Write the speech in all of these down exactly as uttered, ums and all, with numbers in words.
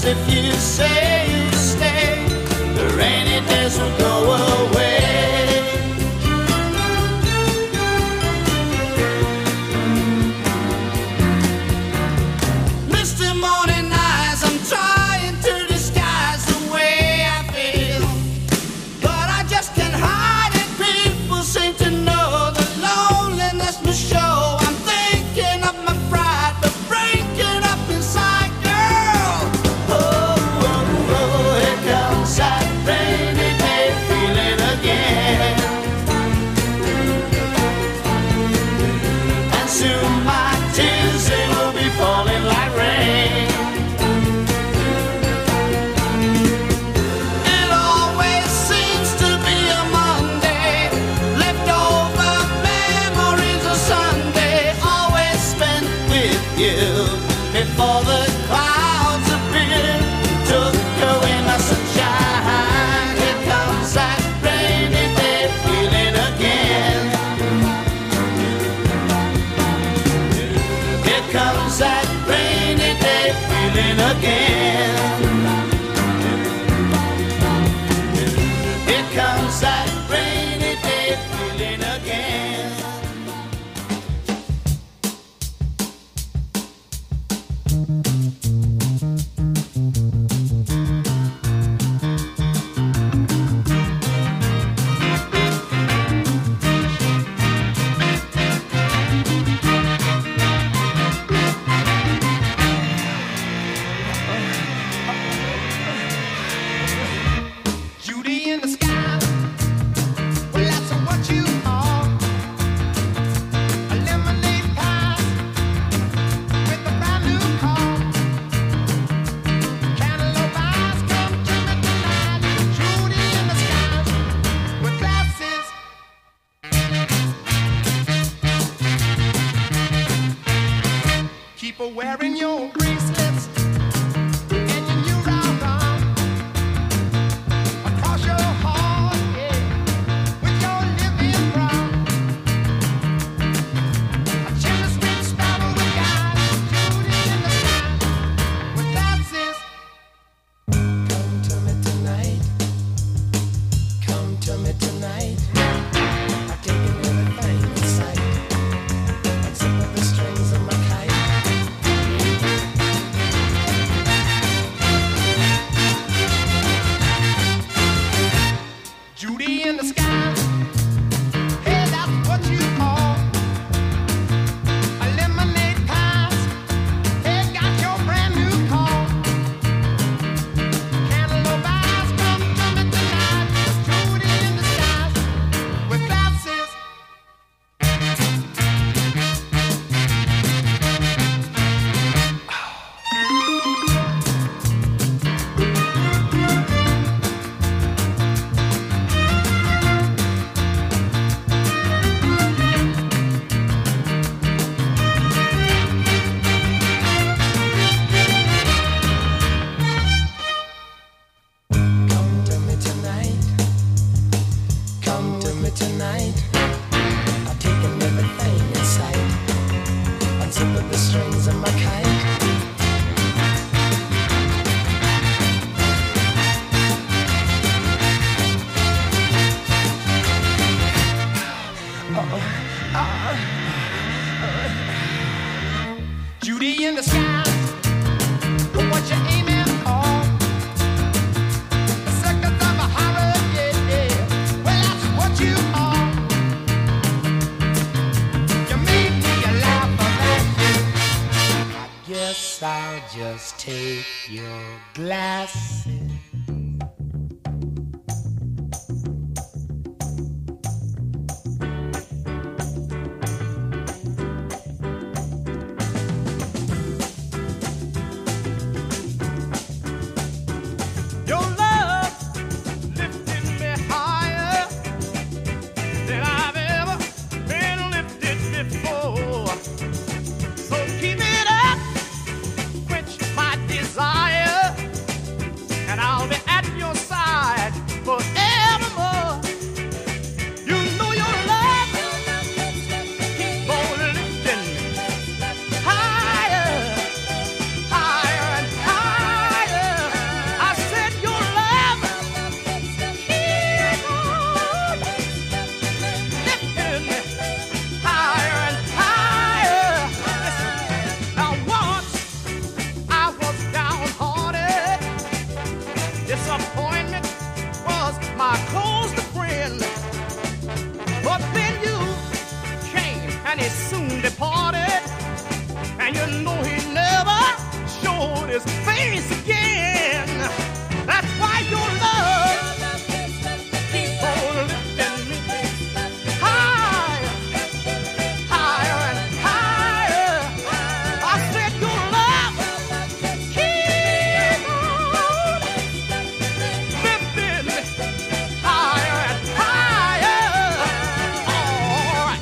if you say you stay, the rainy days will go away. Misty morning eyes, I'm trying to disguise the way I feel, but I just can't hide it. People seem to know the loneliness must show. I'm thinking of my pride, but breaking up inside, girl. Oh, oh, oh, here comes that rainy day feeling again. And soon my tears, they will be falling like rain. It always seems to be a Monday, leftover memories of Sunday, always spent with you before the clouds appeared, took away my sunshine. Here comes that rainy day feeling again. Here comes that rainy day feeling again. Here comes that rainy day feeling again. Judy in the sky, well that's what you are. A lemonade pie with a brand new car. Cantaloupe eyes, come to me tonight. Judy in the sky with glasses. Keep her wearing your bracelets and your new round arm across your heart, yeah, with your living brown. A chimney sweet sparrow with guys, Judy in the sky with glasses. Come to me tonight, come to me tonight. I've taken everything in sight, except for the strings of my kite. Judy in the sky, hey, that's what you are. A lemonade pie, hey, got your brand new car. Cantaloupe eyes, come to me tonight. Judy in the sky with glasses. Come to me tonight, come to me tonight. I've taken everything in sight, unzipping the strings of my kite. Judy in the sky, what you aiming for? The seconds of a horror, yeah, yeah. Well, that's what you are. You make me laugh about you. I guess I'll just take your glasses. Your love lifting me higher than I've ever been lifted before. So keep it up, quench my desire, and I'll be showed his face again. That's why your love keep on lifting me higher, higher and higher. I said your love keep on lifting me higher and higher. All right.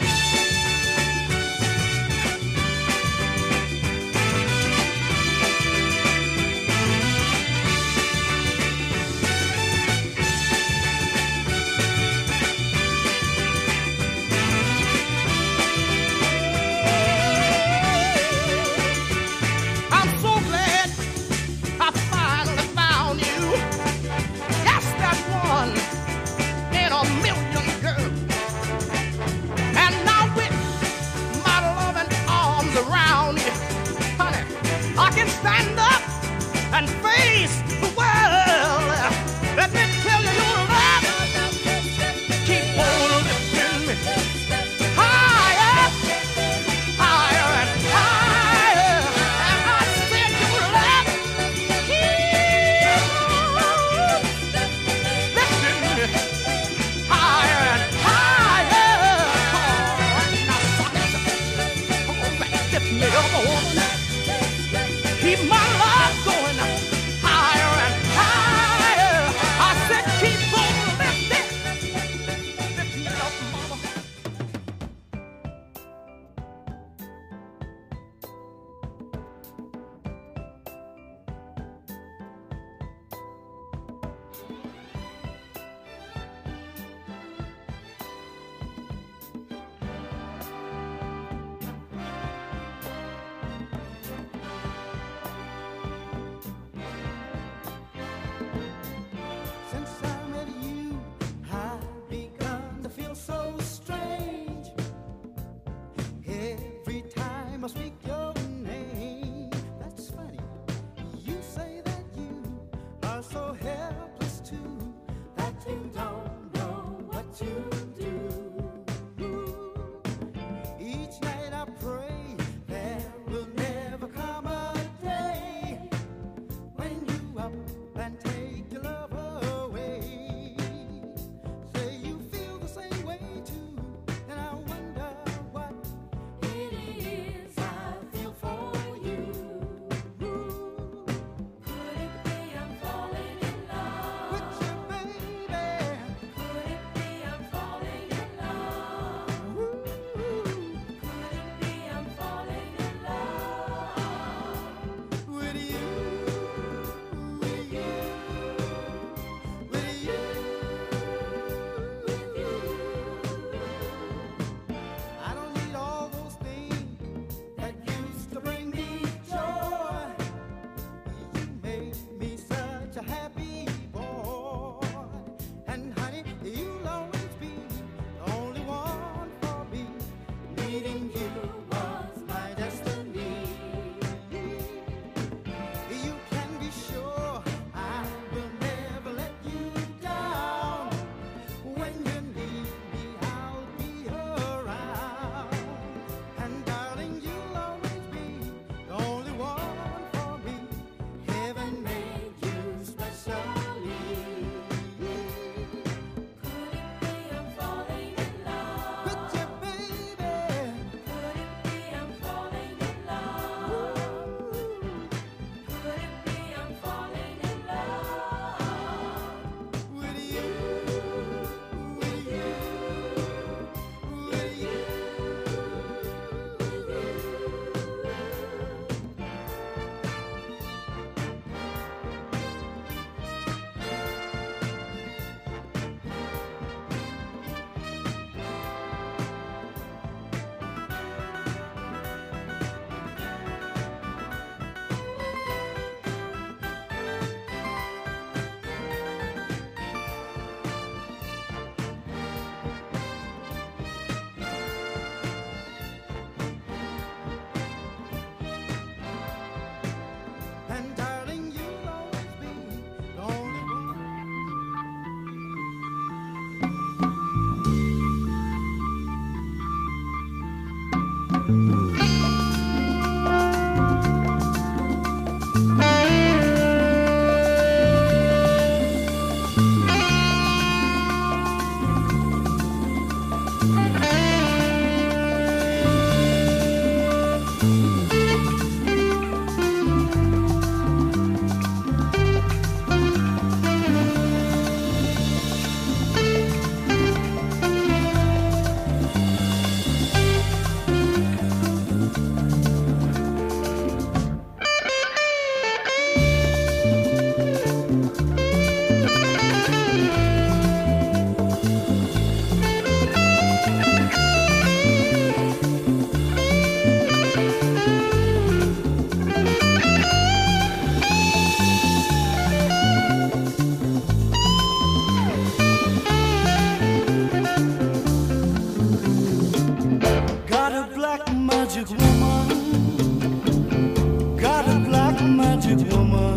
woman.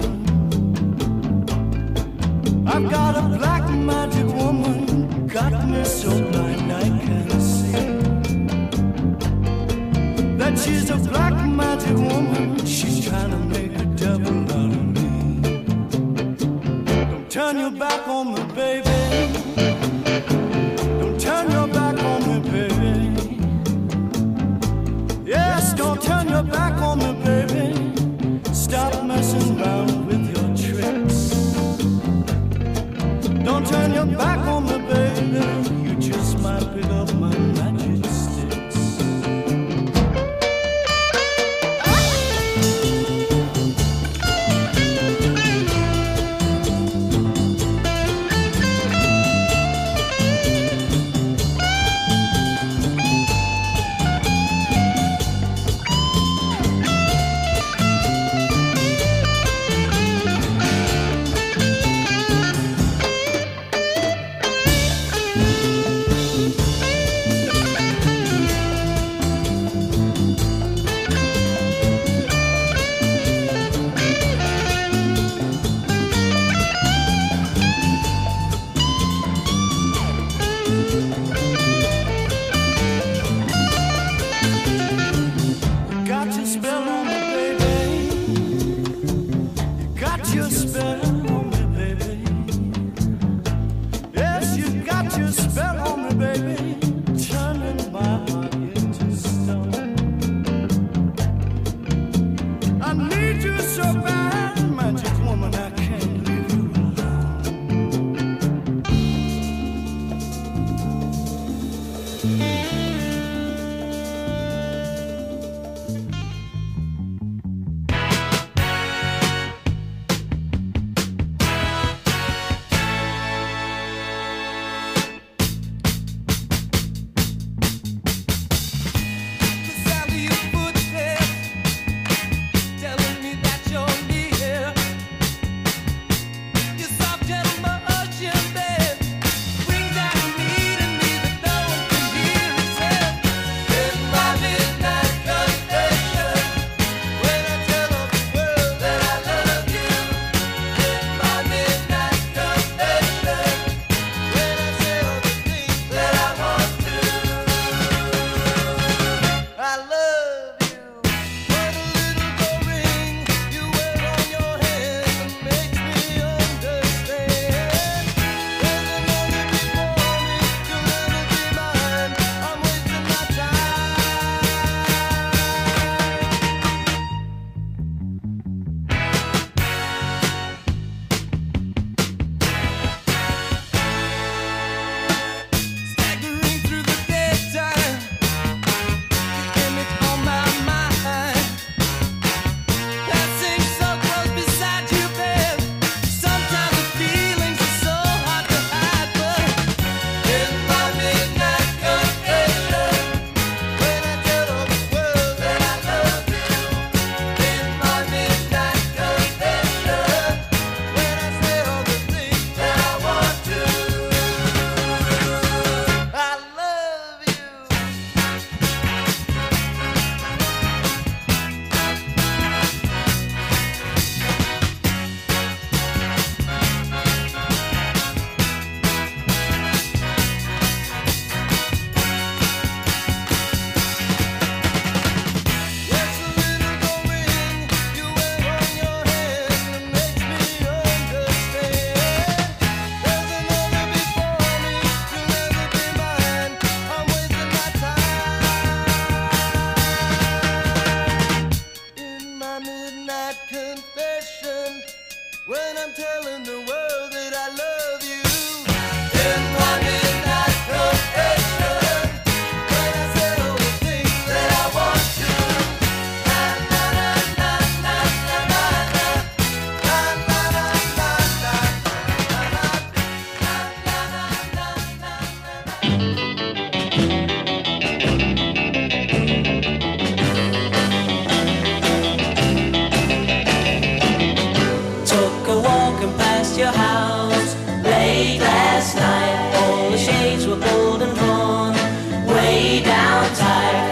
I've got a black magic woman, got me so blind I can't see that she's a black magic woman. She's trying to make a devil out of me. Don't turn your back on me, baby. Don't turn your back on me, baby. Yes, don't turn your back on me, baby. Stop messing around with your tricks. Don't turn your back on me, baby. You just might pick up my magic sticks.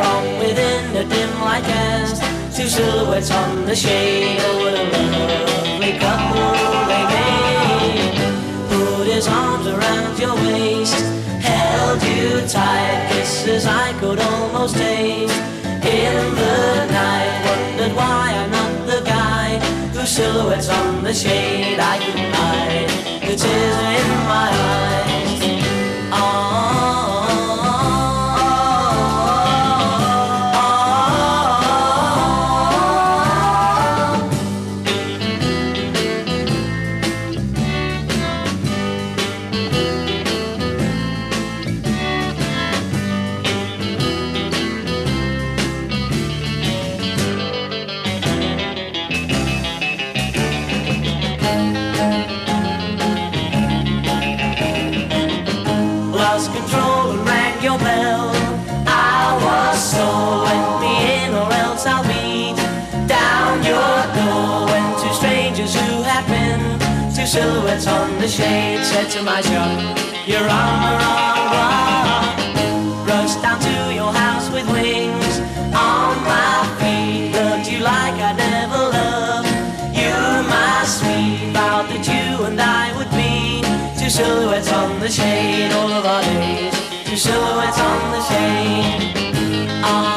Two silhouettes on the shade of the love. the tight kisses I could almost taste in the night. Wondered why I'm not the guy whose silhouette's on the shade. I couldn't hide the tears in my eyes. Oh, silhouettes on the shade said to my shop, you're on the wrong one. Rushed down to your house with wings on my feet. Loved you like I never loved you, my sweet. Vowed that you and I would be two silhouettes on the shade all of our days. Two silhouettes on the shade. Oh.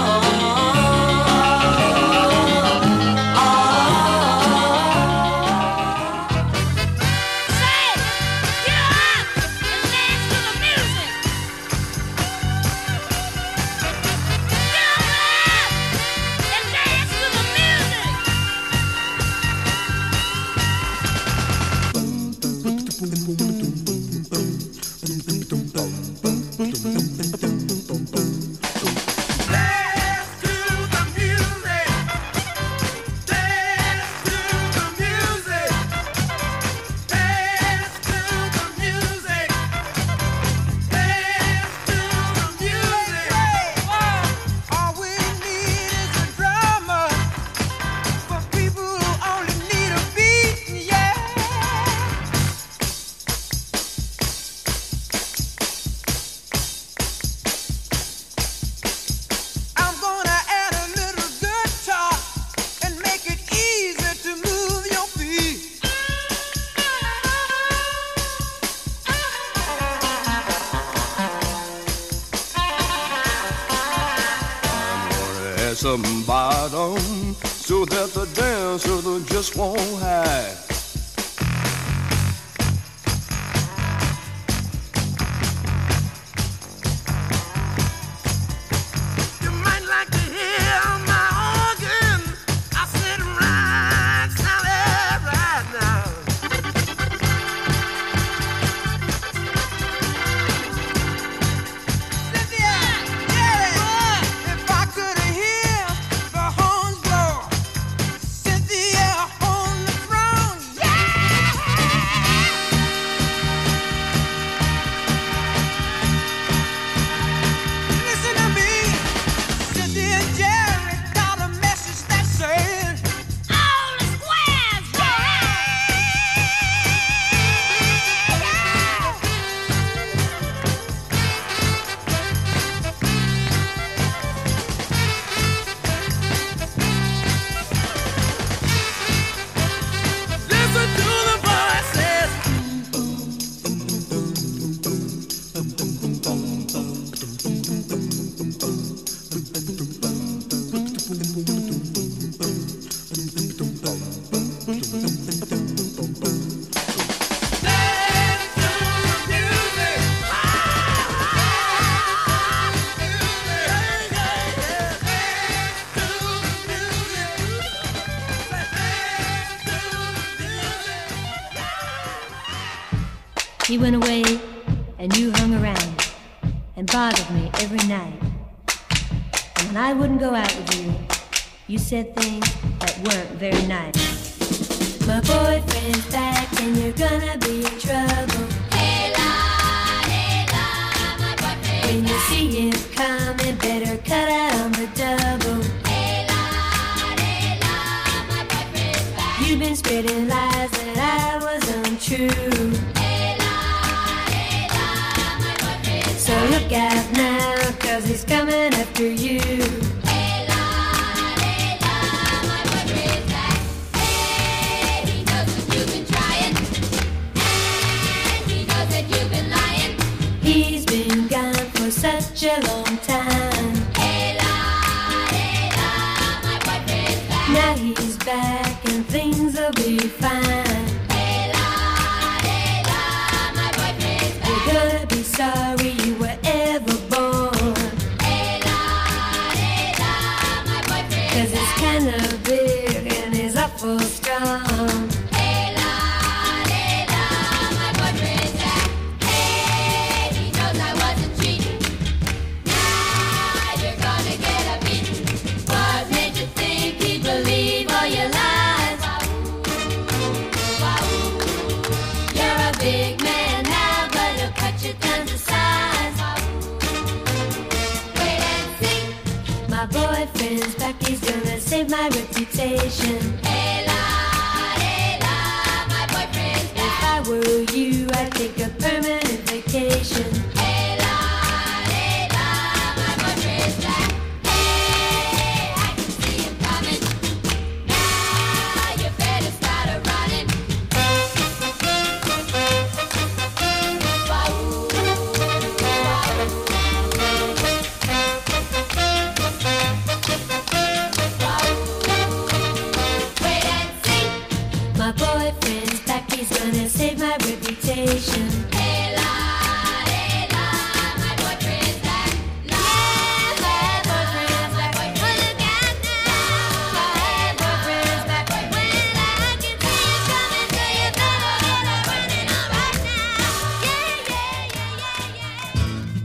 Some bottom so that the dancer just won't hide. You might like to hear my organ. I sit right solid right now. Cynthia, Jerry, if I could hear the horns blow, Cynthia on the throne, yeah. Listen to me, Cynthia and Jerry got a message that says all the squares, listen to the voices. Dance to the music. He went away and you hung around and bothered me every night. And when I wouldn't go out with you, you said things that weren't very nice. My boyfriend's back and you're gonna be in trouble. Hey la, hey la, my boyfriend. When you see him coming, better cut out on the double. Hey la, hey la, my boyfriend's back. You've been spreading lies that I was untrue. So look out now, cause he's coming after you. Hey la, hey la, my boyfriend's back. Hey, he knows that you've been trying, and he knows that you've been lying. He's been gone such a long time. Now he's back and things will be fine. You're gonna be sorry you were ever born. Cause it's kinda big and he's awful strong. My boyfriend's back, he's gonna save my reputation. Hey la, hey la, my boyfriend's back. If I were you, I'd take a permanent vacation. Hey la, hey la, my boyfriend's back. Hey, I can see him coming. Now you better start a running. Wow, wow. My boyfriend's back, he's gonna save my reputation. Hey la, hey la, my boyfriend's back. La, my boyfriend's back. Well, look out now. My boyfriend's back. Well, I can see you coming, so you better get up running on right now. Yeah, yeah,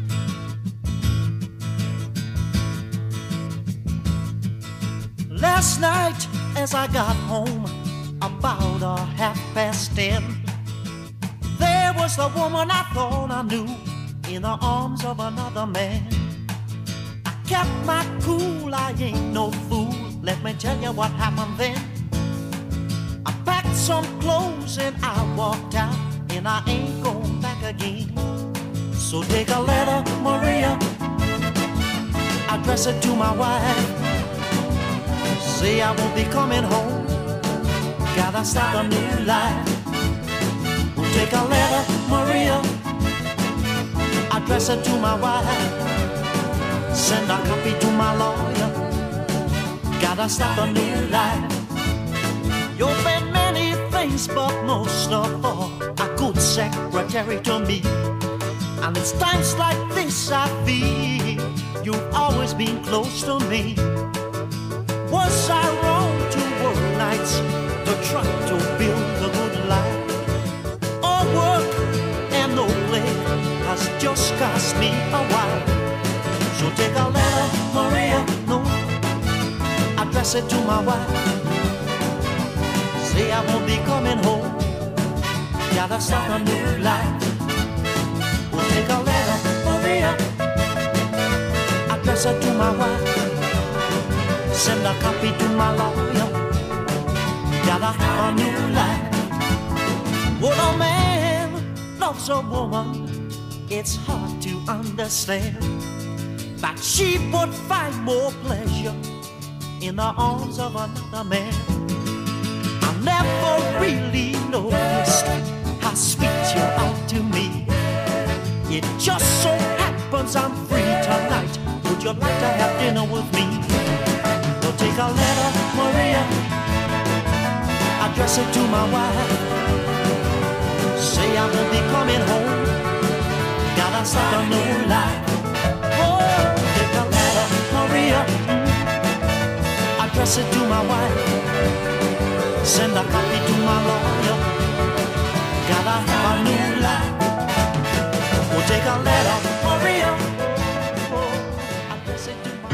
yeah, yeah, yeah. Last night as I got home, about a half past ten, there was the woman I thought I knew in the arms of another man. I kept my cool, I ain't no fool. Let me tell you what happened then. I packed some clothes and I walked out, and I ain't going back again. So take a letter, Maria, address it to my wife. Say I won't be coming home, gotta start a new life. We'll take a letter, Maria, address it to my wife. Send a copy to my lawyer, gotta start a new life. You've been many things, but most of all, a good secretary to me. And it's times like this I feel you've always been close to me. Was I wrong to work nights to try to build a good life? All work and no play has just cost me a while. So take a letter, Maria, no, address it to my wife. Say I won't be coming home, gotta start a new life. We'll take a letter, Maria, address it to my wife. Send a copy to my lawyer, gotta have a new life. When a man loves a woman, it's hard to understand that she would find more pleasure in the arms of another man. I never really noticed how sweet you are to me. It just so happens I'm free tonight. Would you like to have dinner with me? Well, take a letter, Maria, address it to my wife. Say I won't be coming home, gotta start a new life. Oh, take a letter, Maria, address it to my wife. Send a copy to my lawyer, gotta have a new life. We'll take a letter, Maria, oh, address it to my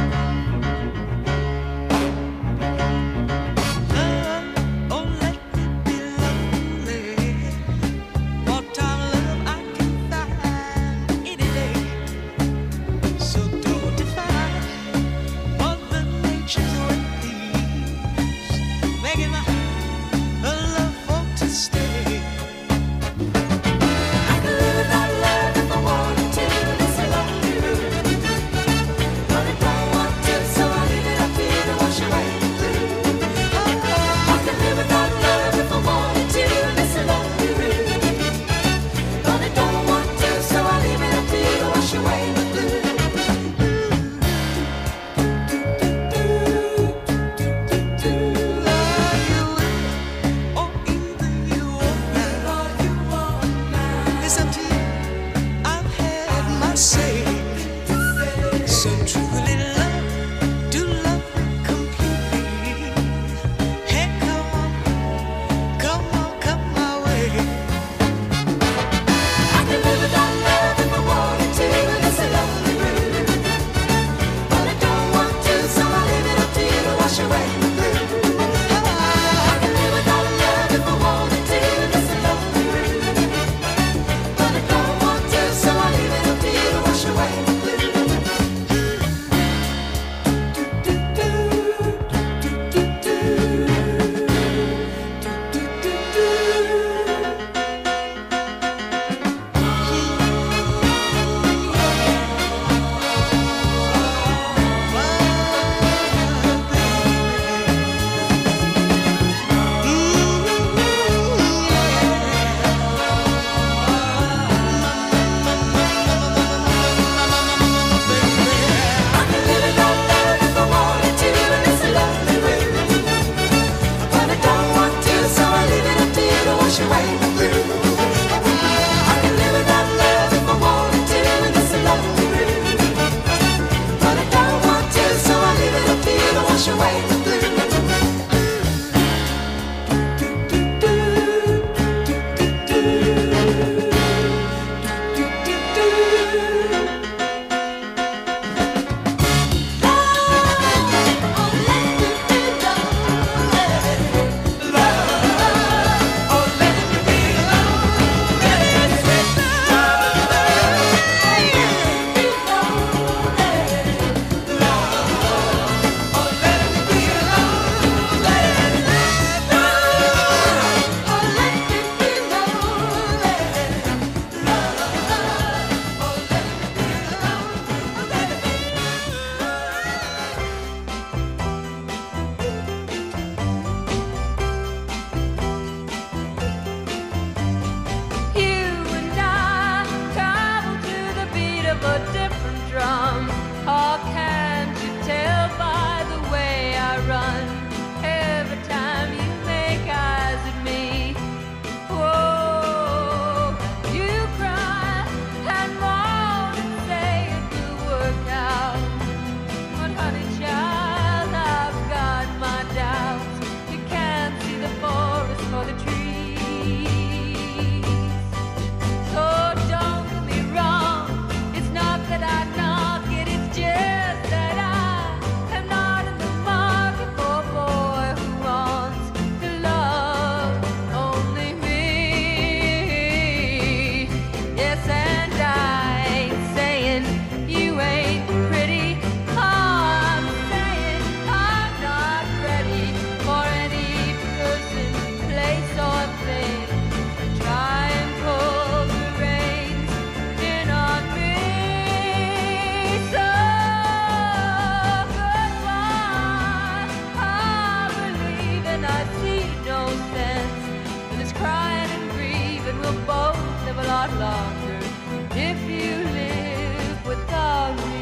lot longer if you live without me.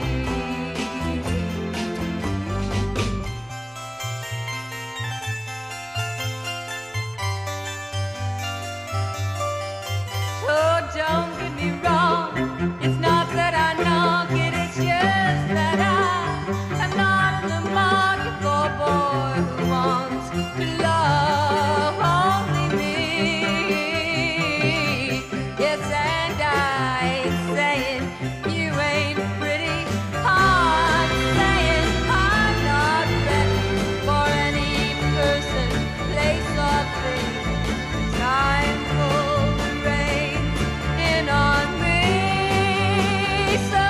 So don't get me wrong, it's not that I knock it, it's just that I am not in the market for a boy who wants to love only me. Yes, and I ain't saying you ain't pretty, I'm saying I'm not ready for any person, place or thing. Time pulled the reins in on me, so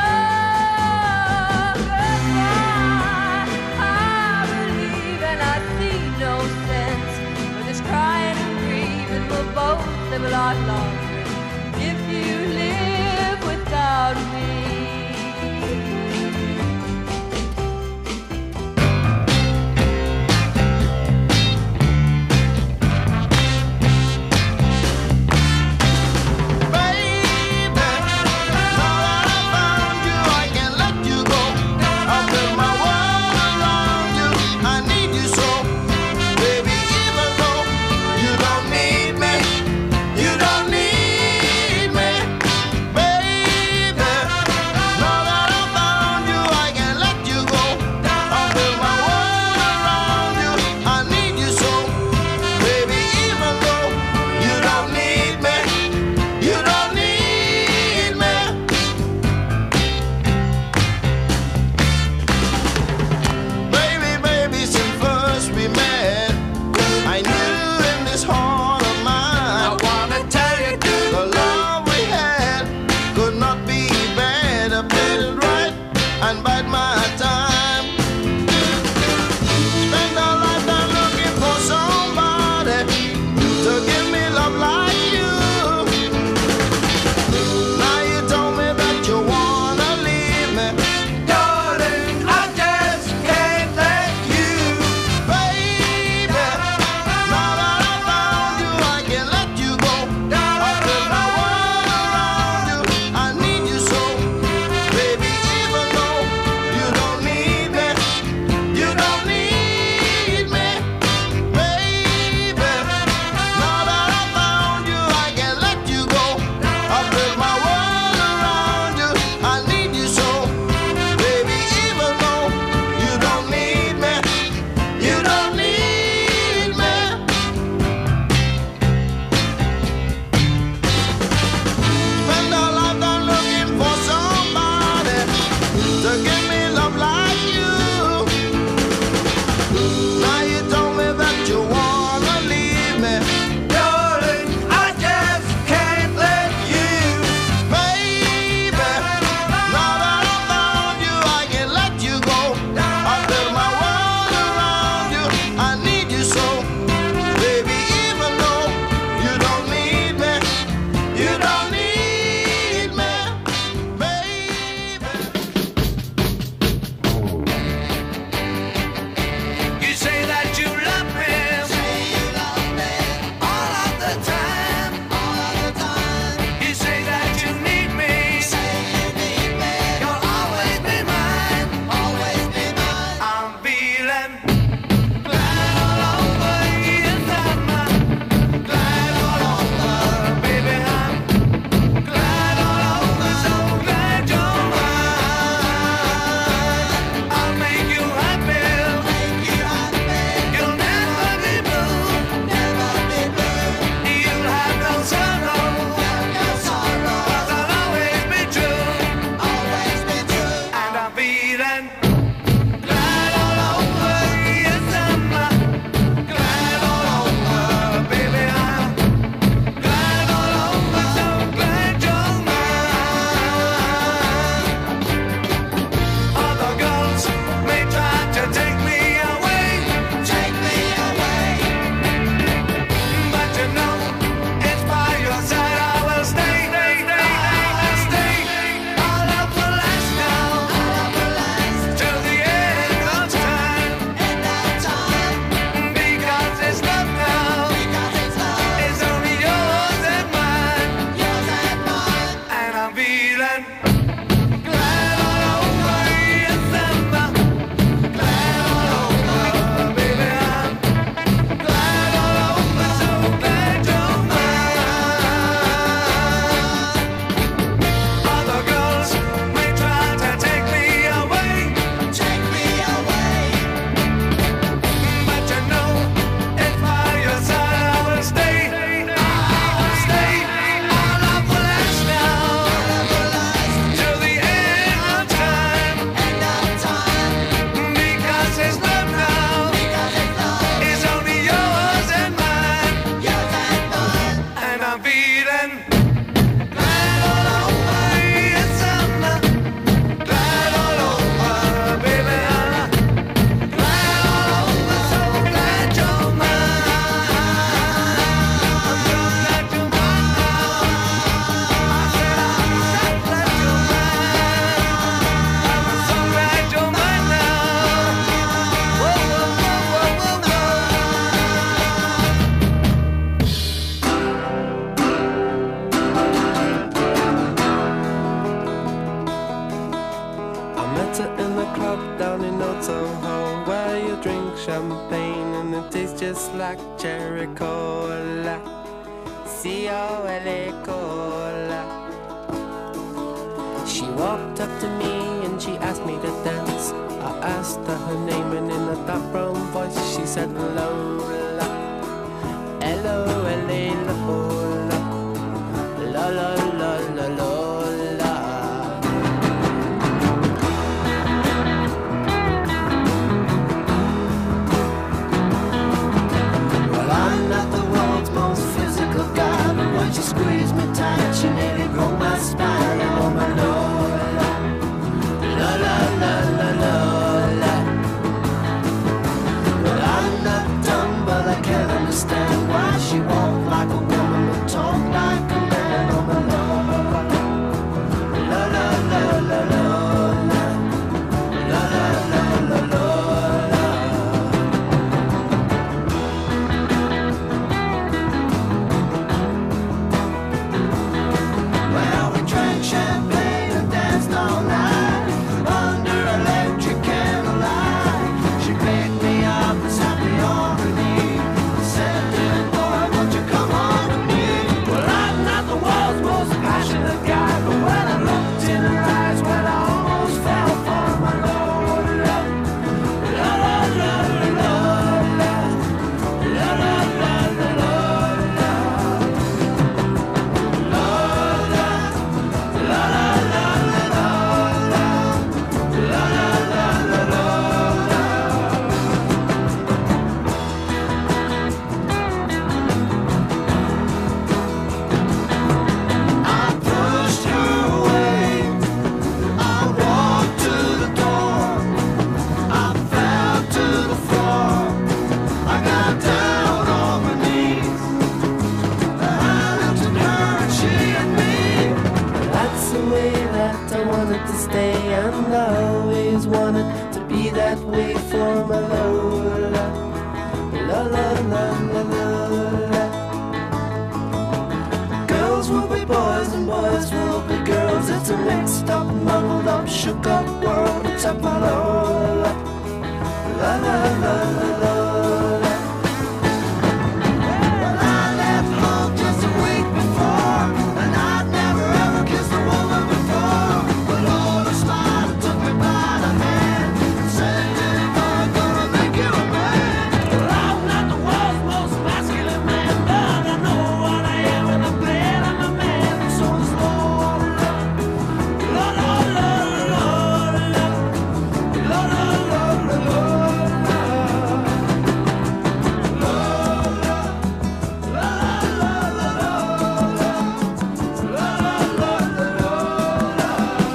goodbye. I believe and I see no sense for this crying and grieving. We'll both live a lot longer if you live without me. You don't need me, you don't need me. black cherry cola, C O L A cola. She walked up to me and she asked me to dance. I asked her her name and in a dark brown voice she said Lola, L O L A Lola, la la la la Lola. Well, I'm not the world's most physical guy, but when she squeezed me tight, she nearly broke my spine. Oh my Lola, la la la la Lola. Well, I'm not dumb, but I can't understand why she walked like a woman but talked like a man. Oh my Lola, la la la la Lola, la la la la Lola. Well, we drank champagne and danced all night under electric candlelight. She picked me up and sat me on her knee, said, "Dear boy, won't you come on with me?" Well, I'm not the world's most passionate guy, but when I looked in her eyes, well, I almost fell for my Lola. La la la la Lola, la la la la Lola, Lola, la la la la Lola, la la la la Lola. I pushed her away, I walked to the door, I fell to the floor, I got down on my knees, I looked at her and she at me. That's the way that I wanted to stay, and I always wanted to be that way for my Lola, la la la la Lola. Girls will be boys and boys will be girls. It's a mixed up, muddled up, shook up world except my Lola, la la la la Lola. Well, I left home just a week before, and I'd never ever kissed a woman before. But Lola smiled and took me by the hand and said, "Dear boy, I'm gonna make you a man." Well, I'm not the world's most masculine man, but I know what I am and I'm glad I'm a man. And so is Lola, la la la la Lola, la la la la Lola, Lola, la la la la Lola, la la la la Lola,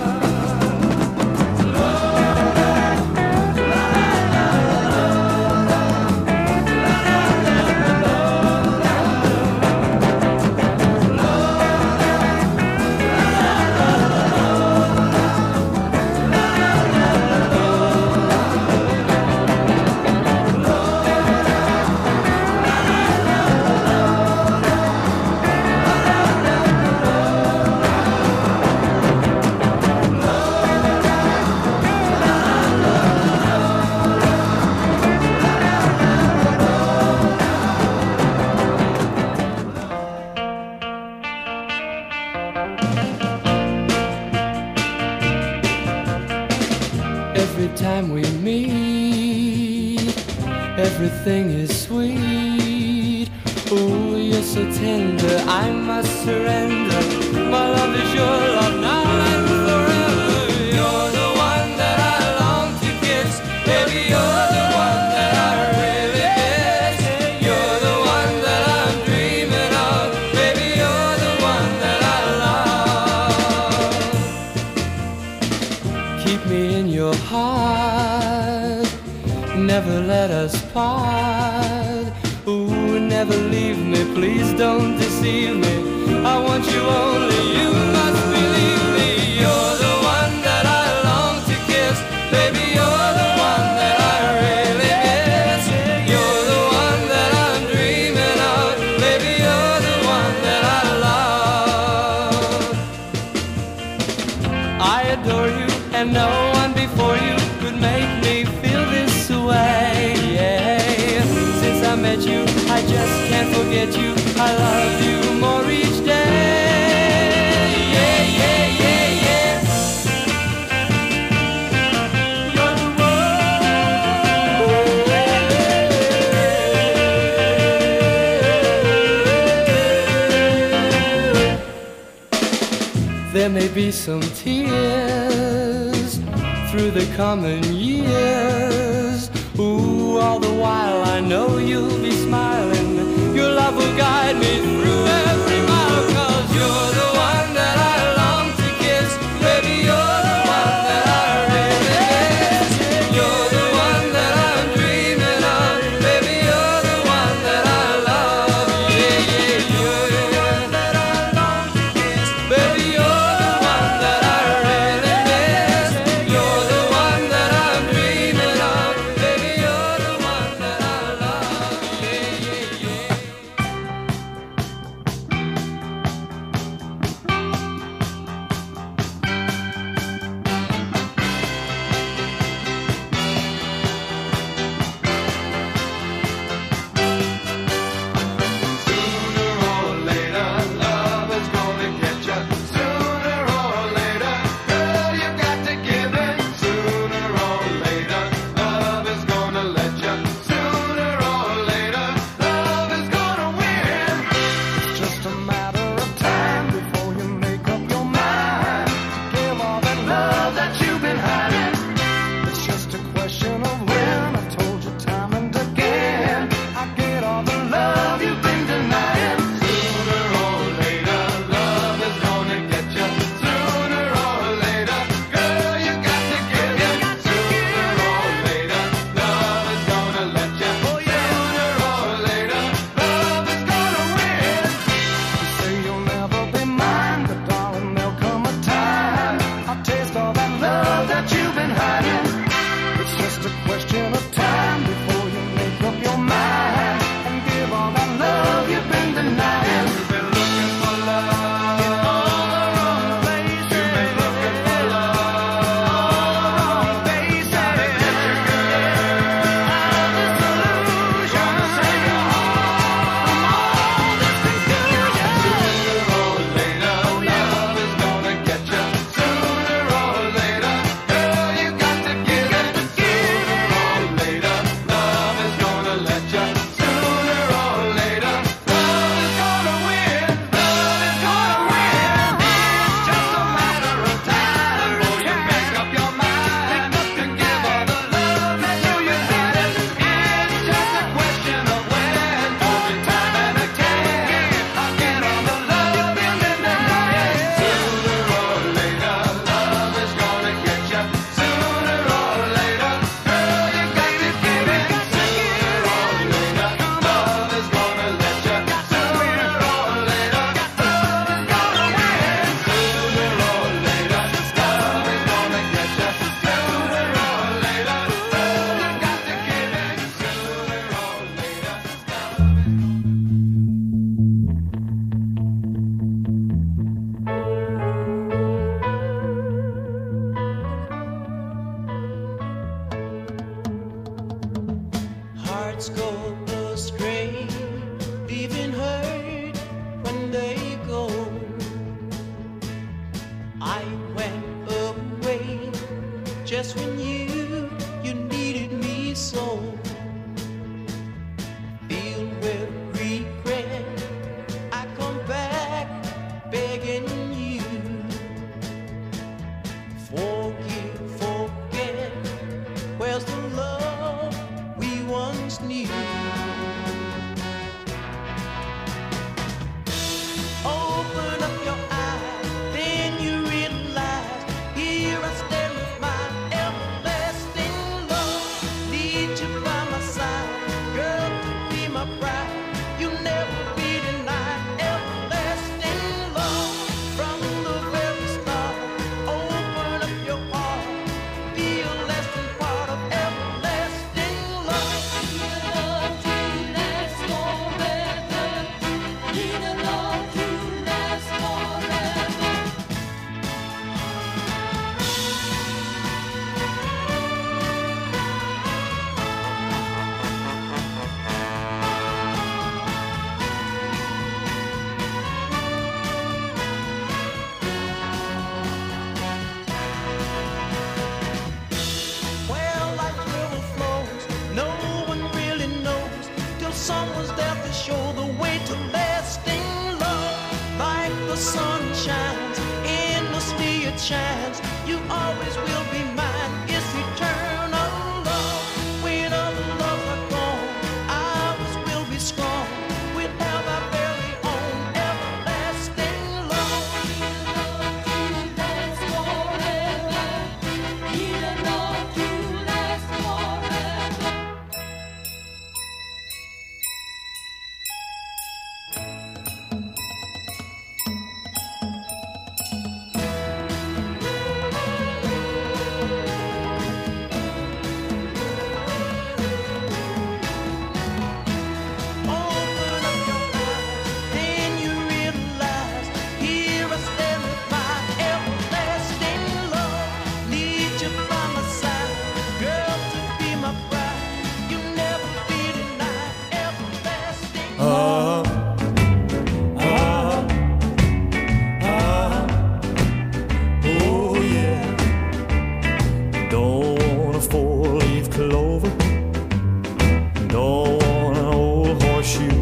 Every time we meet, everything is sweet. Oh, you're so tender, I must surrender. My love is your love now and forever. You're the one that I long to kiss. Baby, you're the one that I really miss. You're the one that I'm dreaming of. Baby, you're the one that I love. Keep me in your heart, never let us part. Ooh, never leave me, please don't deceive me. I want you only, you must believe me. You're the one that I long to kiss. Baby, you're the one that I really miss. You're the one that I'm dreaming of. Baby, you're the one that I love. I adore you, and no one before you could make me feel this way. Yeah. Since I met you, can't forget you. I love you more each day. Yeah, yeah, yeah, yeah. You're the one. There may be some tears through the coming years. Ooh, all the while I know you'll be smiling. Your love will guide me through every mile. 'Cause you're the one that I long to kiss. Baby, you're the one that I really miss. You're the one that I'm dreaming of. Baby, you're the one that I love. Yeah, yeah, you're the one that I long to kiss. Baby, you're the one that I really miss. You're the one that I'm dreaming of. Baby, you're the one that I love. Yeah, yeah, yeah. sun shines, endlessly it shines. You always will be mine. It's eternal love. When other loves are gone, ours will be strong. We'll have our very own everlasting love. Last forever. Need a love to last forever. Open up your eyes, then you realize. Here I stand with my everlasting love. Need you by my side, girl, to be my bride. You never be denied. Everlasting Ah, ah, ah, oh yeah. Don't want a four-leaf clover. Don't want an old horseshoe.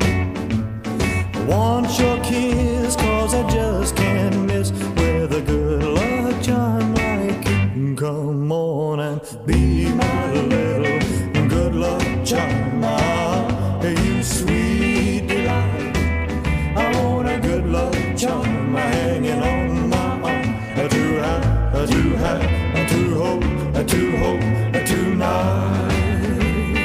Want your kiss, cause I just can't miss with a good luck charm like you. Come on and be my little good luck charm. Ah, you sweet delight. I want a good luck charm hanging on my arm. To have, to have, to hold, to hold tonight.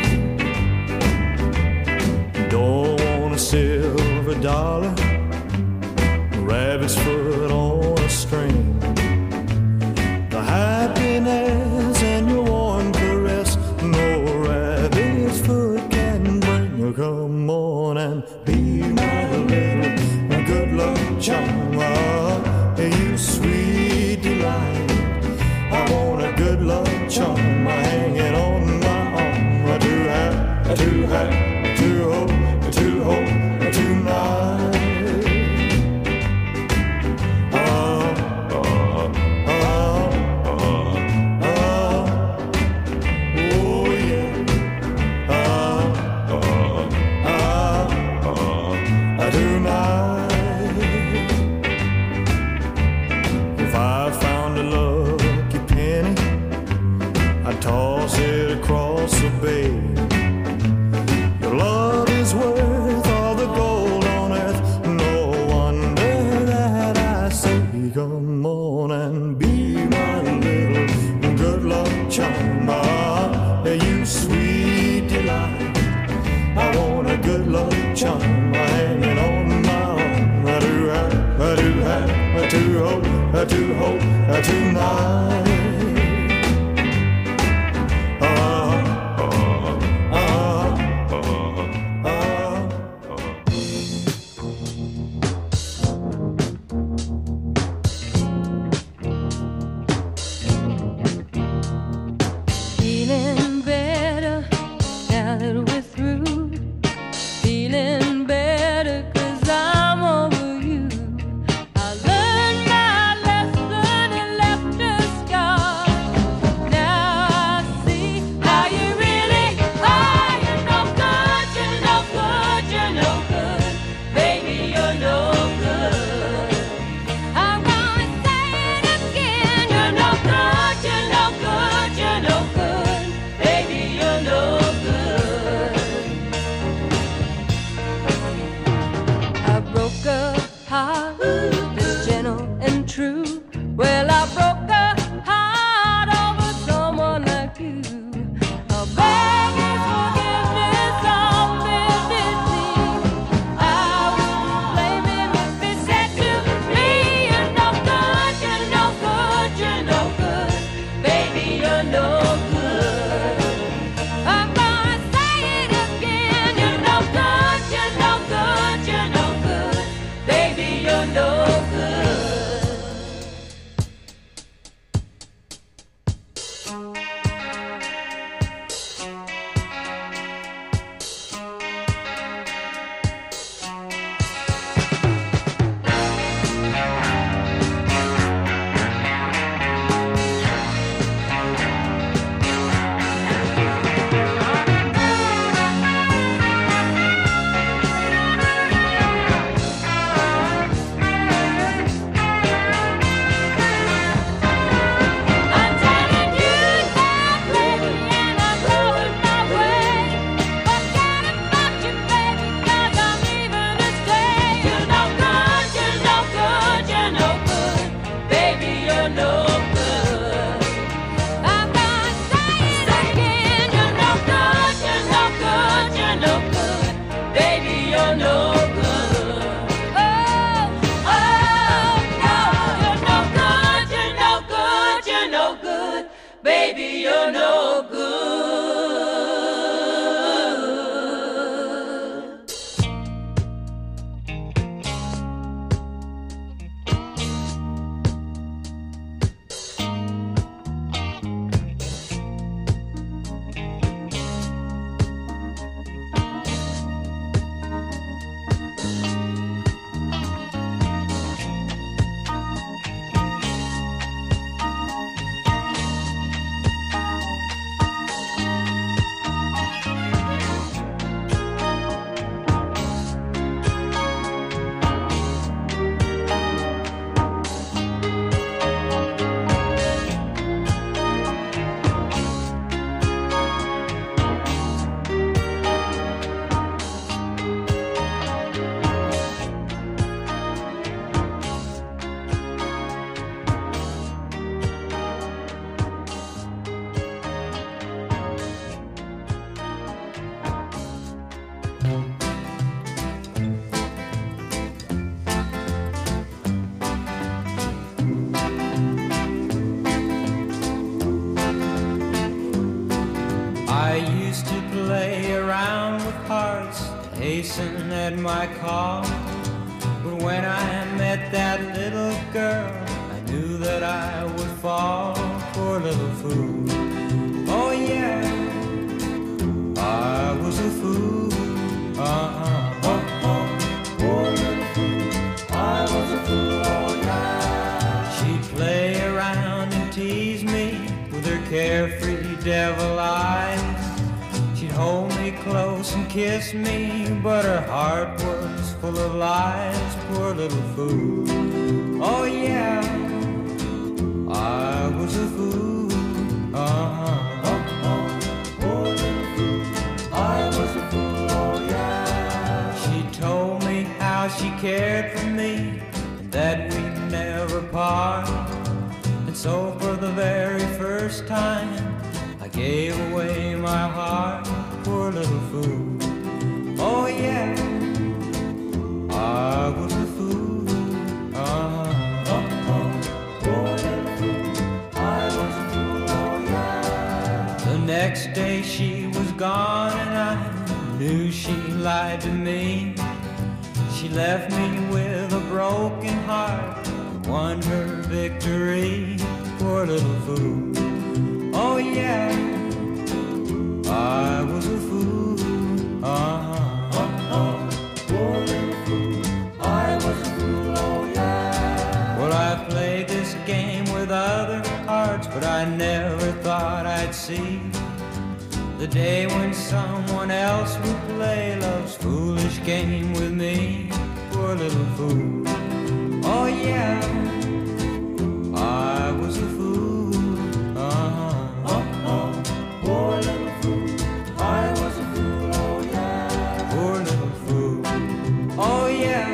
Don't want a silver dollar, rabbit's foot on a string. The happiness and your warm caress, no rabbit's foot can bring. Come on and be my little good luck charm. Ah, you sweet delight. I want a good luck charm hanging on my arm. To have, to have, to hold, to hold tonight. Ah, ah, ah, ah, ah. Oh yeah. Ah, ah, ah, ah, tonight. If I found a lucky penny, I'd toss it across the bay. Your love is worth all the gold on earth. No wonder that I say, come on and be my little good luck charm. Ah, you sweet delight. I want a good luck charm hanging on my arm. I do have, I do have, to hold, to hold tonight. Ah, ah, ah, ah, ah. Feeling better now that we're through. Feeling better 'cause I'm over you. I learned my lesson and left a scar. Now I see how you really are. You're no good, you're no good, you're no good. Baby, you're no good. I'm gonna say it again. You're no good, you're no good, you're no good. Baby, you're no good. I broke a heart that's gentle and true. Well, I broke a heart over someone like you. I beg his forgiveness on bended knee. I wouldn't blame him if he said to me, you're no good, you're no good, you're no good. Baby, you're no good. I'm gonna say it again. You're no good, you're no good, you're no good. Baby, you're no good. racing at my car. But when I met that little girl, I knew that I would fall. Poor little fool. Oh yeah, I was a fool. Uh-huh. Oh, oh, poor little fool. I was a fool. Oh yeah. She'd play around and tease me with her carefree devil eyes. She'd hold me close and kiss me, but her heart was full of lies. Poor little fool. Oh yeah, I was a fool. Uh-huh. Oh, oh, poor little fool. I was a fool. Oh yeah. She told me how she cared for me and that we'd never part. And so for the very first time I gave away my heart. Poor little fool. Oh yeah, I was a fool. Uh-huh. Oh, oh, poor little fool. I was a fool. Oh yeah. The next day she was gone and I knew she lied to me. She left me with a broken heart, won her victory. Poor little fool. Oh yeah, I was a fool. Uh-huh. Oh, oh, poor little fool. I was a fool. Oh yeah. Well, I played this game with other hearts, but I never thought I'd see the day when someone else would play love's foolish game with me. Poor little fool. Oh yeah, I was a fool. Uh-huh. Oh, oh, poor little fool. I was a fool. Oh yeah. Poor little fool. Oh yeah,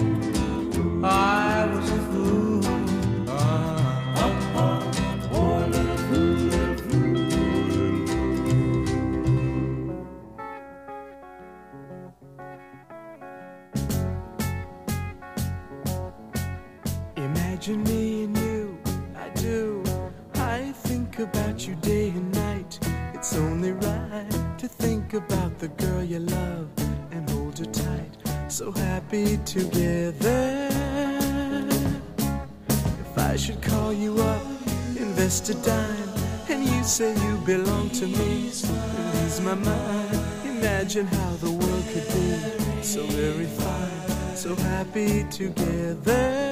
I was a fool. Uh-huh. Oh, oh, poor little fool, little fool, little fool. Imagine me and you, I do. I think about you day and night. It's only right to think about the girl you love and hold her tight. So happy together. If I should call you up, invest a dime, and you say you belong to me, release my mind. Imagine how the world could be so very fine, so happy together.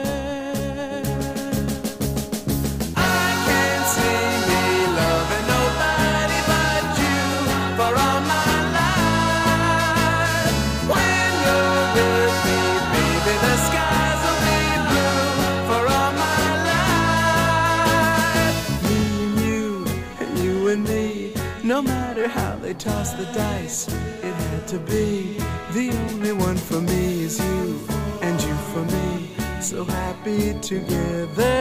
No matter how they toss the dice, it had to be. The only one for me is you, and you for me, so happy together.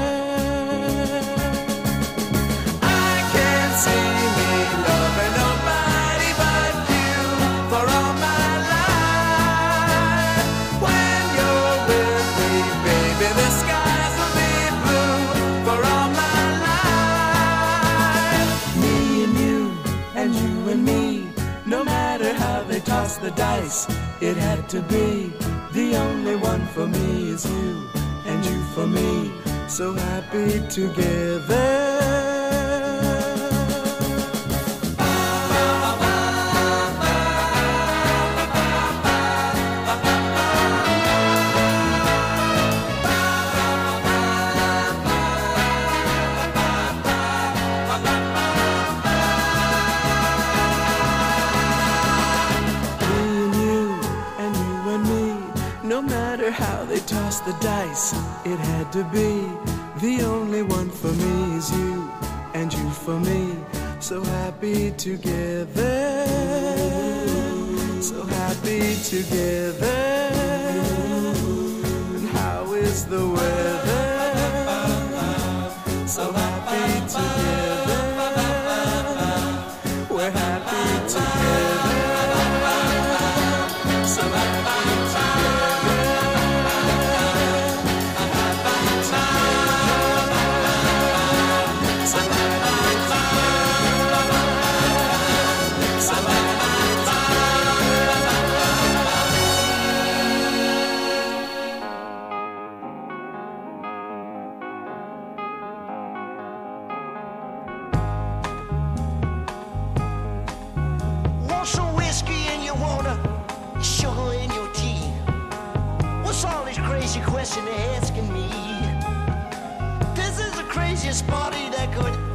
I can't see me loving nobody but you for all my life. When you're with me, baby, the skies will be blue for all my life. Me and you, and you and me, no matter how they toss the dice, it had to be. The only one for me is you, and you for me, so happy together. How they toss the dice, it had to be. The only one for me is you, and you for me, so happy together, so happy together. And how is the weather? So happy together, we're happy together, so happy together. crazy question asking me. This is the craziest party that could